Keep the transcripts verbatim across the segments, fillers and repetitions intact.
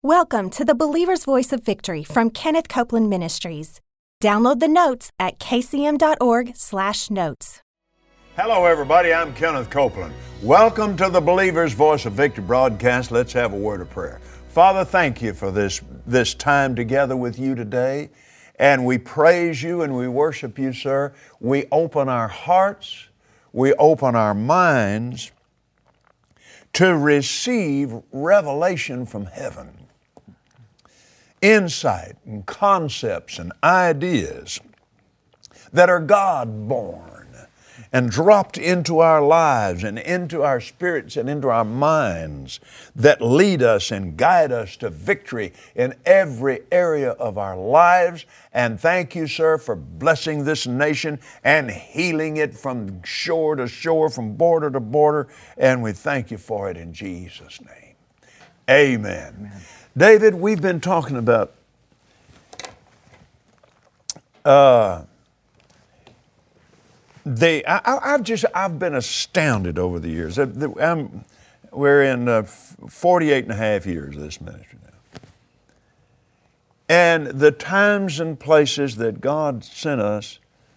Welcome to the Believer's Voice of Victory from Kenneth Copeland Ministries. Download the notes at k c m dot org slash notes. Hello, everybody. I'm Kenneth Copeland. Welcome to the Believer's Voice of Victory broadcast. Let's have a word of prayer. Father, thank you for this, this time together with you today. And we praise you and we worship you, sir. We open our hearts, we open our minds to receive revelation from heaven. Insight and concepts and ideas that are God-born and dropped into our lives and into our spirits and into our minds that lead us and guide us to victory in every area of our lives. And thank you, sir, for blessing this nation and healing it from shore to shore, from border to border. And we thank you for it in Jesus' name. Amen. Amen. David, we've been talking about uh, the. I, I've just I've been astounded over the years. I'm, we're in uh, forty-eight and a half years of this ministry now, and the times and places that God sent us.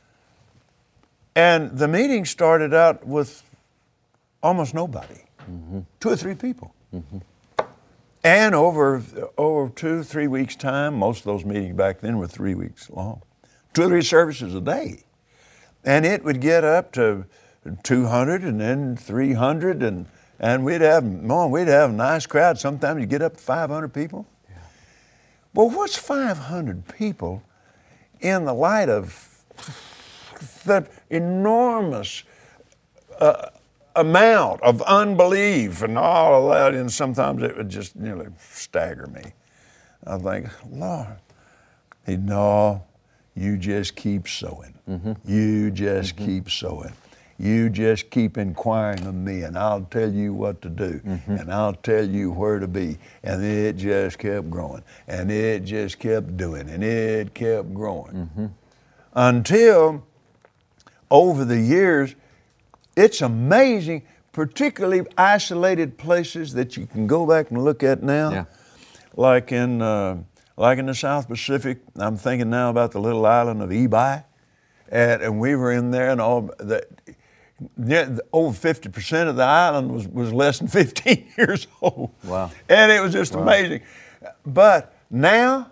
And the meeting started out with almost nobody, mm-hmm. two or three people. Mm-hmm. And over over two, three weeks' time, most of those meetings back then were three weeks long, two or three services a day. And it would get up to two hundred and then three hundred, and, and we'd have, oh, we'd have a nice crowd. Sometimes you get up to five hundred people. Yeah. Well, what's five hundred people in the light of that enormous uh, amount of unbelief and all of that, and sometimes it would just nearly stagger me. I think, Lord, he no, you just keep sowing. Mm-hmm. You just mm-hmm. keep sowing. You just keep inquiring of me, and I'll tell you what to do, mm-hmm. and I'll tell you where to be. And it just kept growing, and it just kept doing, and it kept growing. Mm-hmm. Until over the years, it's amazing, particularly isolated places that you can go back and look at now, yeah. like in uh, like in the South Pacific. I'm thinking now about the little island of Ebi, and, and we were in there, and all the, yeah, over fifty percent of the island was, was less than fifteen years old. Wow! And it was just wow. amazing. But now,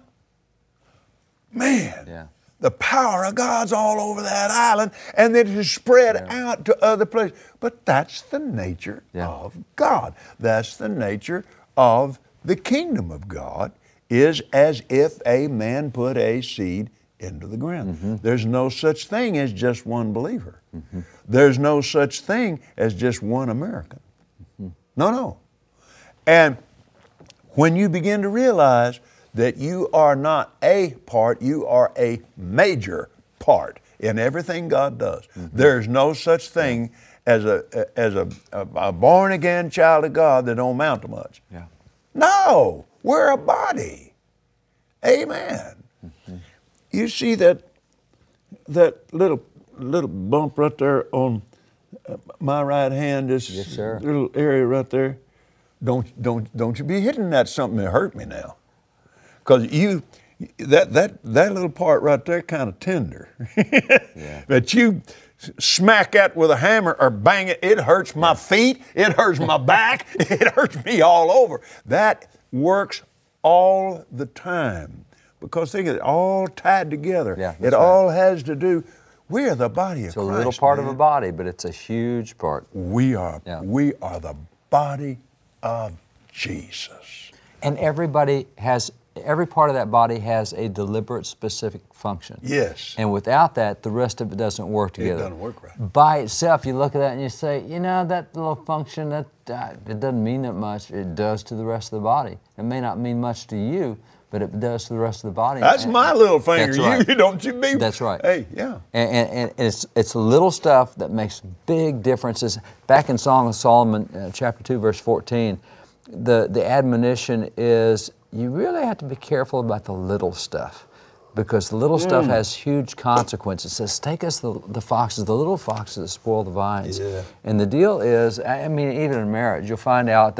man. Yeah. The power of God's all over that island, and it has spread yeah. out to other places. But that's the nature yeah. of God. That's the nature of the kingdom of God, is as if a man put a seed into the ground. Mm-hmm. There's no such thing as just one believer. Mm-hmm. There's no such thing as just one American. Mm-hmm. No, no. And when you begin to realize that you are not a part, you are a major part in everything God does. Mm-hmm. There's no such thing as a as a, a, a born-again child of God that don't amount to much. Yeah. No, we're a body. Amen. Mm-hmm. You see that that little little bump right there on my right hand, this yes, sir. little area right there? Don't don't don't you be hitting that something that hurt me now. Because you, that that that little part right there kind of tender. yeah. But you smack that with a hammer or bang it, it hurts my feet, it hurts my back, it hurts me all over. That works all the time. Because think of it, all tied together. Yeah, it right. all has to do, we're the body of it's Christ. It's a little part man. of a body, but it's a huge part. We are, yeah. we are the body of Jesus. And everybody has Every part of that body has a deliberate, specific function. Yes. And without that, the rest of it doesn't work together. It doesn't work right. By itself, you look at that and you say, you know, that little function, that uh, it doesn't mean that much. It does to the rest of the body. It may not mean much to you, but it does to the rest of the body. That's and, my little finger. That's right. You don't you be? That's right. Hey, yeah. And, and, and it's it's little stuff that makes big differences. Back in Song of Solomon, uh, chapter two, verse fourteen, the the admonition is, you really have to be careful about the little stuff, because the little mm. stuff has huge consequences. It says, take us the, the foxes, the little foxes that spoil the vines. Yeah. And the deal is, I mean, even in marriage, you'll find out that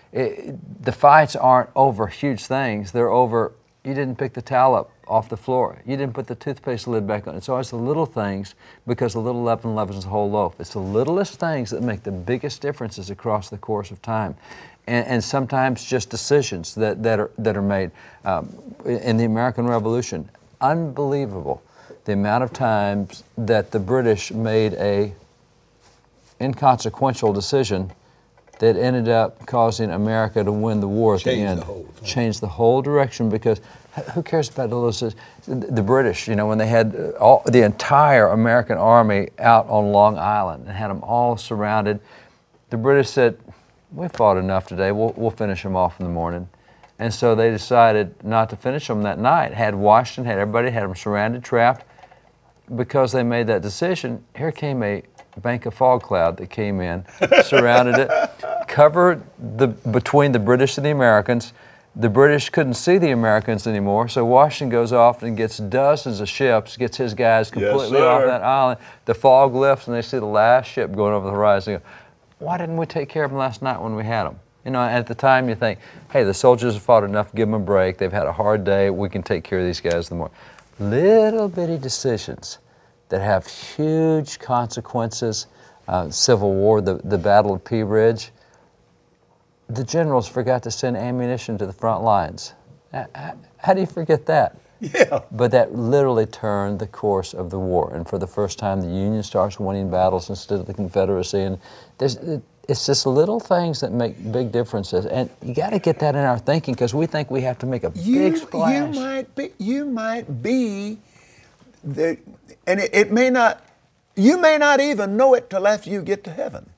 It, the fights aren't over huge things. They're over, you didn't pick the towel up off the floor. You didn't put the toothpaste lid back on. It's always the little things, because the little leaven leavens the whole loaf. It's the littlest things that make the biggest differences across the course of time. And, and sometimes just decisions that, that, are, that are made. Um, in the American Revolution, unbelievable the amount of times that the British made a inconsequential decision that ended up causing America to win the war at Change the end. The whole thing. Changed the whole direction, because who cares about those? The British, you know, when they had all, the entire American army out on Long Island and had them all surrounded, the British said, we fought enough today, we'll, we'll finish them off in the morning. And so they decided not to finish them that night. Had Washington, had everybody, had them surrounded, trapped. Because they made that decision, here came a bank of fog cloud that came in, surrounded it, covered the between the British and the Americans. The British couldn't see the Americans anymore, so Washington goes off and gets dozens of ships, gets his guys completely Yes, off sir. that island. The fog lifts, and they see the last ship going over the horizon. They go, why didn't we take care of them last night when we had them? You know, at the time you think, hey, the soldiers have fought enough, give them a break. They've had a hard day. We can take care of these guys in the morning. Little bitty decisions that have huge consequences. Uh, Civil War, the, the Battle of Pea Ridge. The generals forgot to send ammunition to the front lines. How do you forget that? Yeah. But that literally turned the course of the war. And for the first time, the Union starts winning battles instead of the Confederacy. And there's, it's just little things that make big differences. And you got to get that in our thinking, because we think we have to make a You, big splash. you might be, you might be, the, and it, it may not, you may not even know it till after you get to heaven.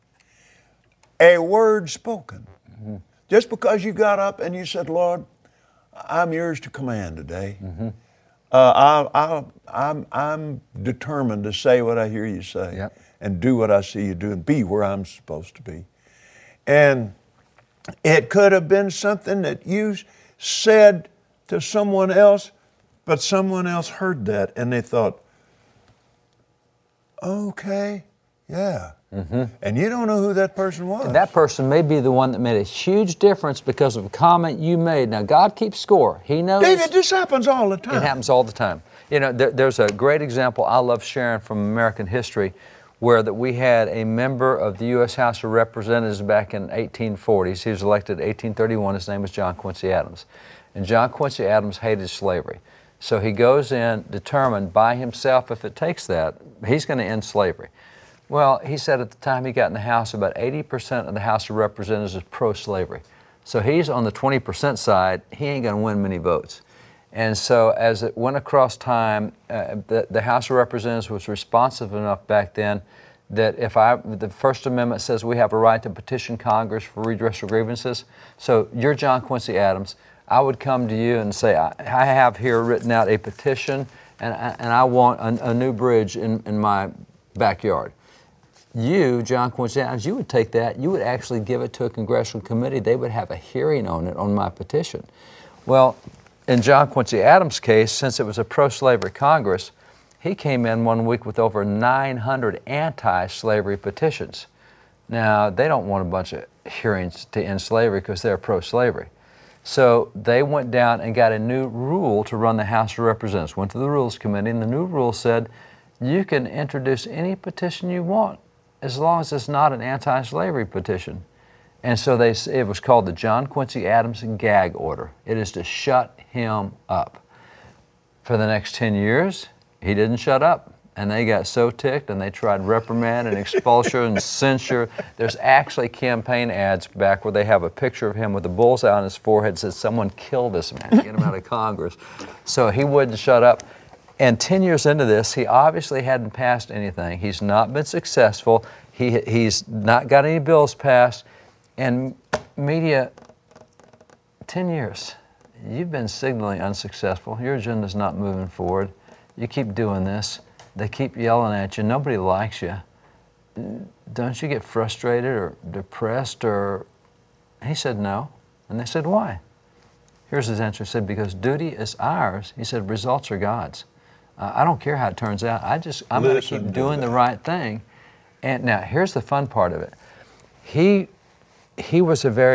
A word spoken. Mm-hmm. Just because you got up and you said, Lord, I'm yours to command today. Mm-hmm. Uh, I, I, I'm, I'm determined to say what I hear you say, yep. and do what I see you do, and be where I'm supposed to be. And it could have been something that you said to someone else, but someone else heard that and they thought, okay, yeah. Mm-hmm. And you don't know who that person was. And that person may be the one that made a huge difference because of a comment you made. Now, God keeps score. He knows. David, this happens all the time. It happens all the time. You know, there, there's a great example I love sharing from American history, where that we had a member of the U S House of Representatives back in eighteen forties. He was elected in eighteen thirty-one. His name was John Quincy Adams. And John Quincy Adams hated slavery. So he goes in determined by himself, if it takes that, he's going to end slavery. Well, he said at the time he got in the House, about eighty percent of the House of Representatives is pro-slavery. So he's on the twenty percent side. He ain't going to win many votes. And so as it went across time, uh, the, the House of Representatives was responsive enough back then that if I, the First Amendment says we have a right to petition Congress for redress of grievances. So you're John Quincy Adams. I would come to you and say, I, I have here written out a petition, and, and I want a, a new bridge in, in my backyard. You, John Quincy Adams, you would take that, you would actually give it to a congressional committee. They would have a hearing on it, on my petition. Well, in John Quincy Adams' case, since it was a pro-slavery Congress, he came in one week with over nine hundred anti-slavery petitions. Now, they don't want a bunch of hearings to end slavery because they're pro-slavery. So they went down and got a new rule to run the House of Representatives, went to the Rules Committee, and the new rule said, you can introduce any petition you want as long as it's not an anti-slavery petition. And so they, it was called the John Quincy Adams Gag Order. It is to shut him up. For the next ten years, he didn't shut up. And they got so ticked, and they tried reprimand and expulsion and censure. There's actually campaign ads back where they have a picture of him with a bullseye on his forehead that says, someone kill this man, get him out of Congress. So he wouldn't shut up. And ten years into this, he obviously hadn't passed anything. He's not been successful. He, he's not got any bills passed. And media, ten years, you've been signaling unsuccessful. Your agenda's not moving forward. You keep doing this. They keep yelling at you. Nobody likes you. Don't you get frustrated or depressed? Or he said no. And they said, why? Here's his answer. He said, because duty is ours. He said, results are God's. Uh, I don't care how it turns out. I just, I'm going to keep doing the right thing. And now, here's the fun part of it. He, he was a very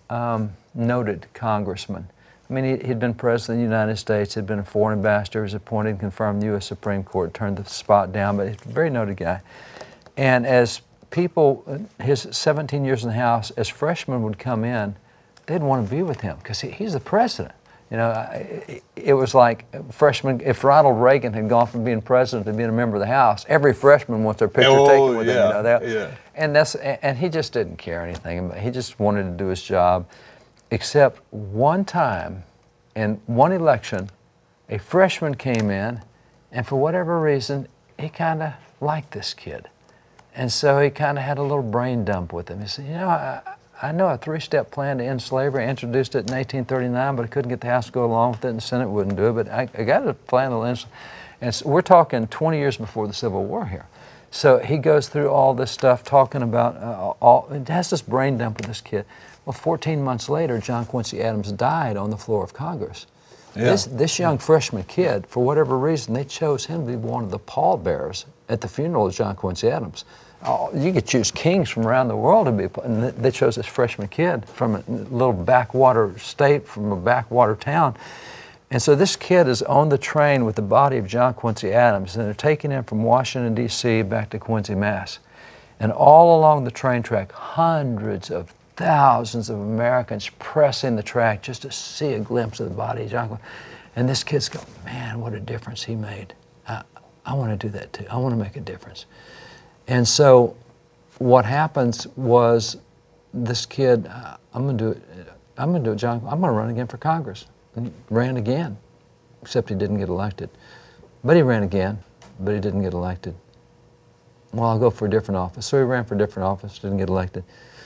um, noted congressman. I mean, he, he'd been president of the United States, had been a foreign ambassador, was appointed and confirmed U S Supreme Court, turned the spot down, but he's a very noted guy. And as people, his seventeen years in the House, as freshmen would come in, they'd want to be with him because he, he's the president. You know, it, it was like freshmen, if Ronald Reagan had gone from being president to being a member of the House, every freshman wants their picture oh, taken with yeah, him. You know, that, yeah. and that's and he just didn't care anything. He just wanted to do his job. Except one time, in one election, a freshman came in, and for whatever reason, he kind of liked this kid, and so he kind of had a little brain dump with him. He said, "You know, I, I know a three-step plan to end slavery. I introduced it in eighteen thirty-nine, but I couldn't get the House to go along with it, and the Senate wouldn't do it. But I, I got a plan to end." And so we're talking twenty years before the Civil War here. So he goes through all this stuff, talking about uh, all. It has this brain dump with this kid. Well, fourteen months later, John Quincy Adams died on the floor of Congress. Yeah. This this young freshman kid, for whatever reason, they chose him to be one of the pallbearers at the funeral of John Quincy Adams. Oh, you could choose kings from around the world to be, and they chose this freshman kid from a little backwater state, from a backwater town. And so this kid is on the train with the body of John Quincy Adams, and they're taking him from Washington, D C back to Quincy, Mass. And all along the train track, hundreds of thousands of Americans pressing the track just to see a glimpse of the body of John Quincy. And this kid's going, man, what a difference he made. I, I want to do that too. I want to make a difference. And so what happens was this kid, uh, I'm going to do it, I'm going to do it, John, I'm going to run again for Congress. And he ran again, except he didn't get elected. But he ran again, but he didn't get elected. Well, I'll go for a different office. So he ran for a different office, didn't get elected.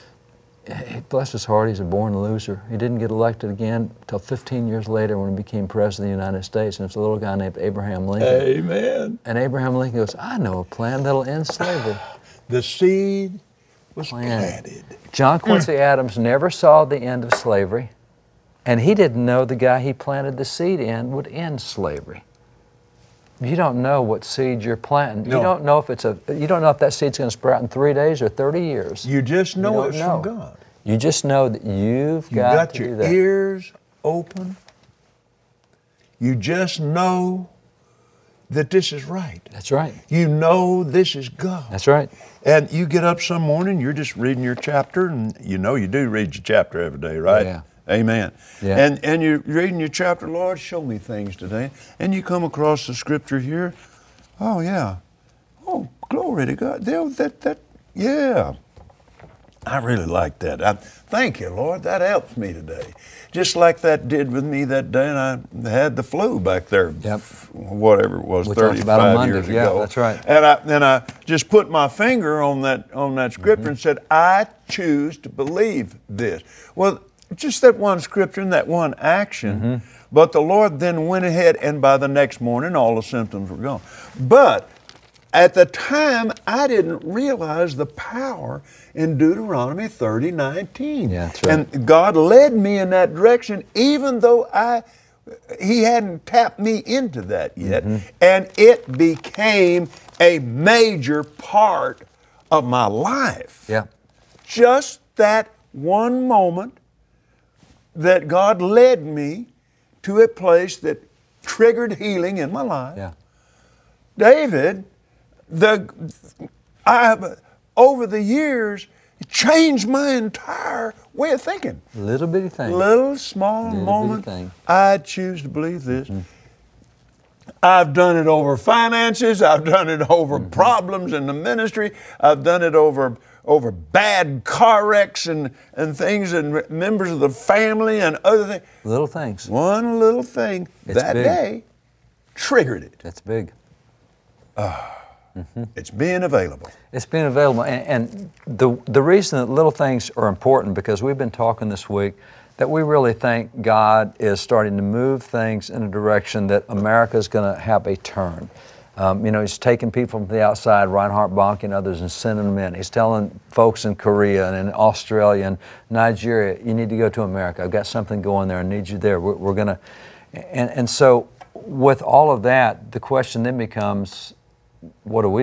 He, bless his heart, he's a born loser. He didn't get elected again until fifteen years later when he became president of the United States, and it's a little guy named Abraham Lincoln. Amen. And Abraham Lincoln goes, I know a plan that'll end slavery. The seed was Planted. planted. John Quincy Adams never saw the end of slavery, and he didn't know the guy he planted the seed in would end slavery. You don't know what seed you're planting. No. You don't know if it's a. You don't know if that seed's going to sprout in three days or thirty years. You just know You it's don't from know. God. You just know that you've You got, got to do your that. ears open. You just know that this is right. That's right. You know this is God. That's right. And you get up some morning, you're just reading your chapter, and you know you do read your chapter every day, right? Yeah. Amen. Yeah. And and you're reading your chapter, Lord, show me things today. And you come across the scripture here. Oh, yeah. Oh, glory to God. There, that, that, yeah. I really like that. I, thank you, Lord. That helps me today. Just like that did with me that day, and I had the flu back there. Yep. Whatever it was, We talked about on thirty-five Monday. years Yeah, ago. that's right. And I and I just put my finger on that on that scripture mm-hmm. and said, I choose to believe this. Well, just that one scripture and that one action. Mm-hmm. But the Lord then went ahead, and by the next morning, all the symptoms were gone. But at the time, I didn't realize the power in Deuteronomy thirty nineteen. Yeah, that's right. And God led me in that direction, even though I He hadn't tapped me into that yet. Mm-hmm. And it became a major part of my life. Yeah. Just that one moment that God led me to a place that triggered healing in my life. Yeah. David, the I over the years it changed my entire way of thinking. Little bitty thing. Little small Little moment. bitty thing. I choose to believe this. Mm-hmm. I've done it over finances. I've done it over Mm-hmm. problems in the ministry. I've done it over over bad car wrecks and, and things and members of the family and other things. Little things. One little thing It's that big. day triggered it. That's big. Mm-hmm. It's being available. It's been available, and, and the the reason that little things are important, because we've been talking this week that we really think God is starting to move things in a direction that America is going to have a turn. Um, you know, He's taking people from the outside, Reinhard Bonnke and others, and sending them in. He's telling folks in Korea and in Australia and Nigeria, you need to go to America. I've got something going there. I need you there. We're, we're going to, and and so with all of that, the question then becomes, what do we do?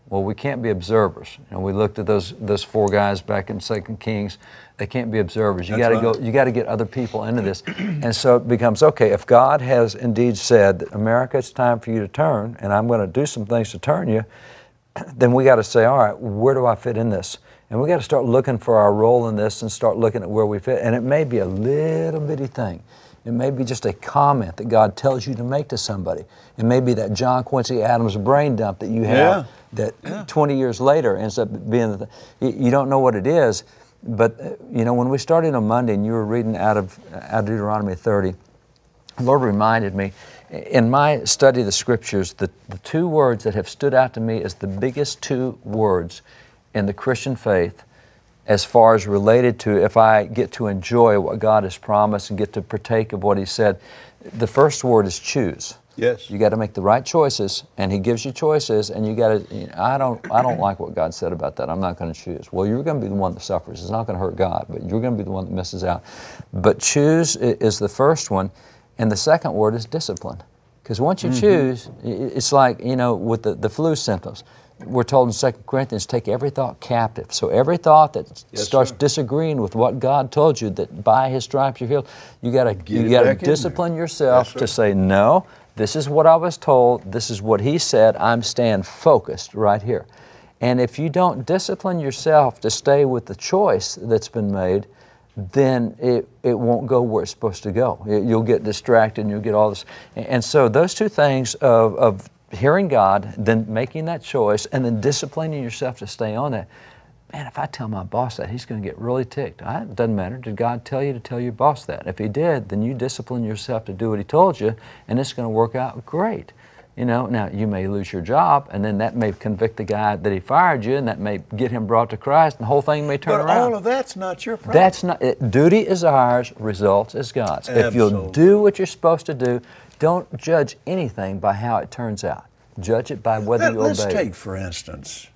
Well, we can't be observers. And we looked at those those four guys back in Second Kings. They can't be observers. You got to right. go. You got to get other people into this. And so it becomes, okay, if God has indeed said that, America, it's time for you to turn, and I'm going to do some things to turn you, then we got to say, all right, where do I fit in this? And we got to start looking for our role in this and start looking at where we fit. And it may be a little bitty thing. It may be just a comment that God tells you to make to somebody. It may be that John Quincy Adams brain dump that you have Yeah. that Yeah. twenty years later ends up being the th- you don't know what it is. But, uh, you know, when we started on Monday and you were reading out of, out of Deuteronomy thirty, the Lord reminded me, in my study of the Scriptures, the, the two words that have stood out to me as the biggest two words in the Christian faith, as far as related to if I get to enjoy what God has promised and get to partake of what He said, the first word is choose. Yes. You got to make the right choices, and He gives you choices, and you got to. You know, I don't. I don't like what God said about that. I'm not going to choose. Well, you're going to be the one that suffers. It's not going to hurt God, but you're going to be the one that misses out. But choose is the first one, and the second word is discipline. Because once you mm-hmm. choose, it's like, you know, with the, the flu symptoms. We're told in Second Corinthians, take every thought captive. So every thought that yes, starts sir. disagreeing with what God told you, that by His stripes you're healed, you got to you got to discipline yourself yes, to say, no, this is what I was told, this is what He said, I'm staying focused right here. And if you don't discipline yourself to stay with the choice that's been made, then it, it won't go where it's supposed to go. It, you'll get distracted and you'll get all this. And so those two things of, of hearing God, then making that choice, and then disciplining yourself to stay on that. Man, if I tell my boss that, he's going to get really ticked. I, it doesn't matter. Did God tell you to tell your boss that? If He did, then you discipline yourself to do what He told you, and it's going to work out great. You know, now you may lose your job, and then that may convict the guy that he fired you, and that may get him brought to Christ, and the whole thing may turn but around. But all of that's not your problem. That's not it. Duty is ours, results is God's. Absolutely. If you'll do what you're supposed to do, don't judge anything by how it turns out. Judge it by whether Let, you let's obey. Let's take, for instance,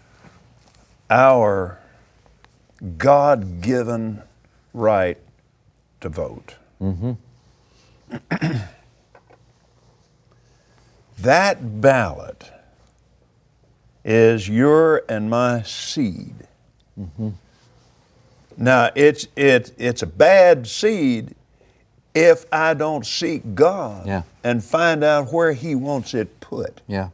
our God-given right to vote. Mm-hmm. That ballot is your and my seed. Mm-hmm. Now, it's, it, it's a bad seed if I don't seek God yeah. and find out where He wants it put. Yeah.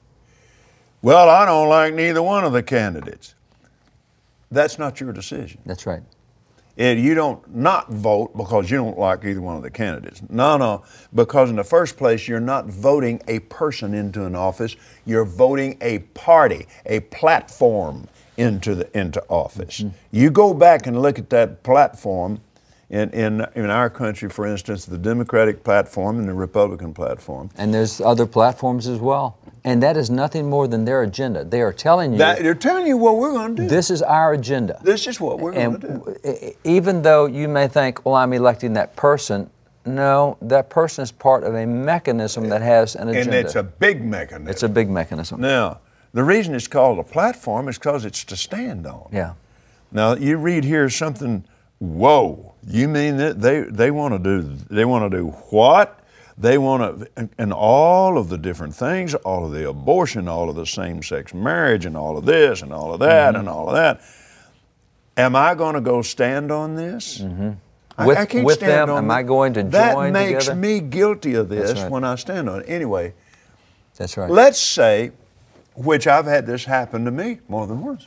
Well, I don't like neither one of the candidates. That's not your decision. That's right. And you don't not vote because you don't like either one of the candidates. No, no, because in the first place, you're not voting a person into an office. You're voting a party, a platform into the into office. Mm-hmm. You go back and look at that platform in, in, in our country, for instance, the Democratic platform and the Republican platform. And there's other platforms as well. And that is nothing more than their agenda. They are telling you. That, they're telling you what we're going to do. This is our agenda. This is what we're going to do. Even though you may think, well, I'm electing that person, no, that person is part of a mechanism that has an agenda. And it's a big mechanism. It's a big mechanism. Now, the reason it's called a platform is because it's to stand on. Yeah. Now, you read here something, whoa, you mean that they, they want to do, they want to do what? They want to, and all of the different things, all of the abortion, all of the same-sex marriage, and all of this, and all of that, mm-hmm. and all of that. Am I going to go stand on this? Mm-hmm. I, with I can't with stand them, on am that. I going to that join makes together? me guilty of this right. when I stand on it. Anyway, that's right. Let's say, which I've had this happen to me more than once.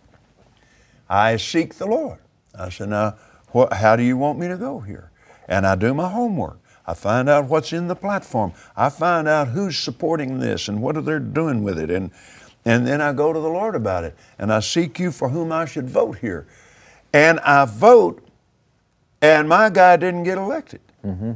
I seek the Lord. I said, now, what, how do you want me to go here? And I do my homework. I find out what's in the platform. I find out who's supporting this and what are they doing with it. And, and then I go to the Lord about it. And I seek you for whom I should vote here. And I vote, and my guy didn't get elected. Mm-hmm.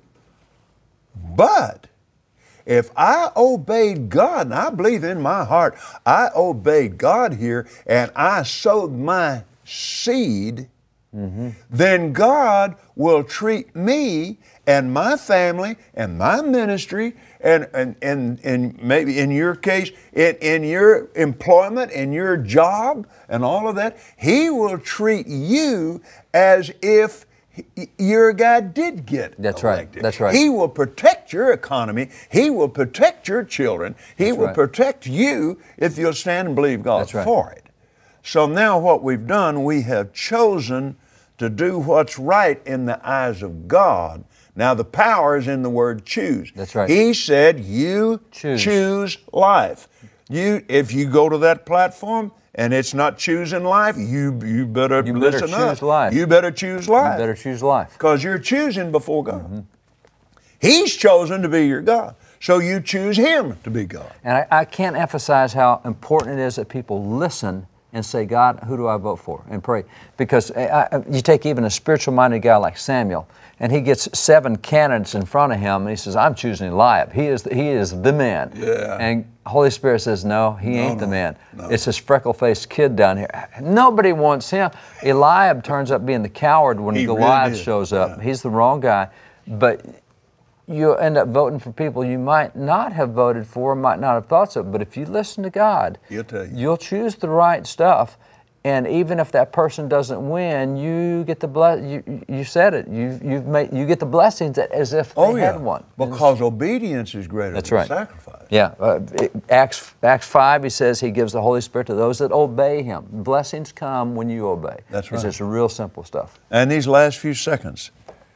But if I obeyed God, and I believe in my heart, I obeyed God here, and I sowed my seed, mm-hmm. then God will treat me and my family and my ministry and, and, and, and maybe in your case, in, in your employment, in your job and all of that, He will treat you as if he- your guy did get That's elected. right. That's right. He will protect your economy. He will protect your children. He That's will right. protect you if you'll stand and believe God That's right. for it. So now what we've done, we have chosen to do what's right in the eyes of God. Now the power is in the word choose. That's right. He said, you Choose. choose life. You, if you go to that platform and it's not choosing life, you you better You better listen choose up. life. You better choose life. You better choose life. Because you're choosing before God. He's chosen to be your God. So you choose Him to be God. And I, I can't emphasize how important it is that people listen and say, God, who do I vote for? And pray. Because I, I, you take even a spiritual-minded guy like Samuel, and he gets seven candidates in front of him, and he says, I'm choosing Eliab. He is, he is the man. Yeah. And Holy Spirit says, no, he No, ain't the no, man. no. It's this freckle-faced kid down here. Nobody wants him. Eliab turns up being the coward when He Goliath really is. shows up. Yeah. He's the wrong guy. But you'll end up voting for people you might not have voted for, might not have thought so. But if you listen to God, He'll tell you. you'll choose the right stuff. And even if that person doesn't win, you get the bless. You, you said it. You you've made you get the blessings as if they Oh, yeah. had one. Because obedience is greater That's than right. sacrifice. Yeah, uh, it- Acts Acts five. He says He gives the Holy Spirit to those that obey Him. Blessings come when you obey. That's It's right. just real simple stuff. And these last few seconds,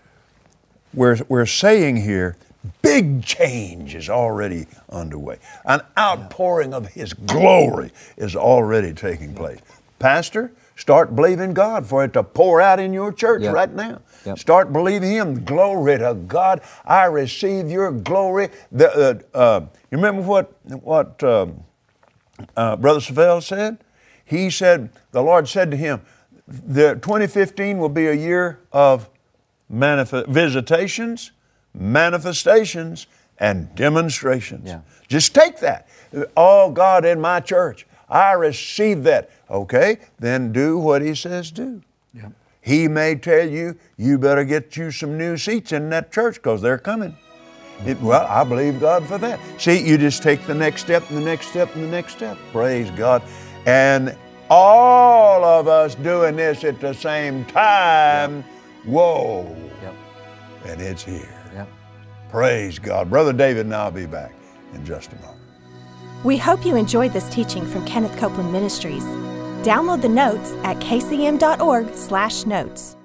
we're, we're saying here, big change is already underway. An outpouring of His glory is already taking place. Pastor, start believing God for it to pour out in your church Yep. right now. Yep. Start believing Him. Glory to God. I receive your glory. The, uh, uh, you remember what, what um, uh, Brother Savelle said? He said, the Lord said to him, the twenty fifteen will be a year of manif- visitations, manifestations, and demonstrations. Yeah. Just take that. Oh, God, in my church, I receive that. Okay, then do what He says do. Yep. He may tell you, you better get you some new seats in that church because they're coming. It, well, I believe God for that. See, you just take the next step and the next step and the next step. Praise God. And all of us doing this at the same time, whoa, Yep. and it's here. Yep. Praise God. Brother David and I'll be back in just a moment. We hope you enjoyed this teaching from Kenneth Copeland Ministries. Download the notes at k c m dot org slash notes.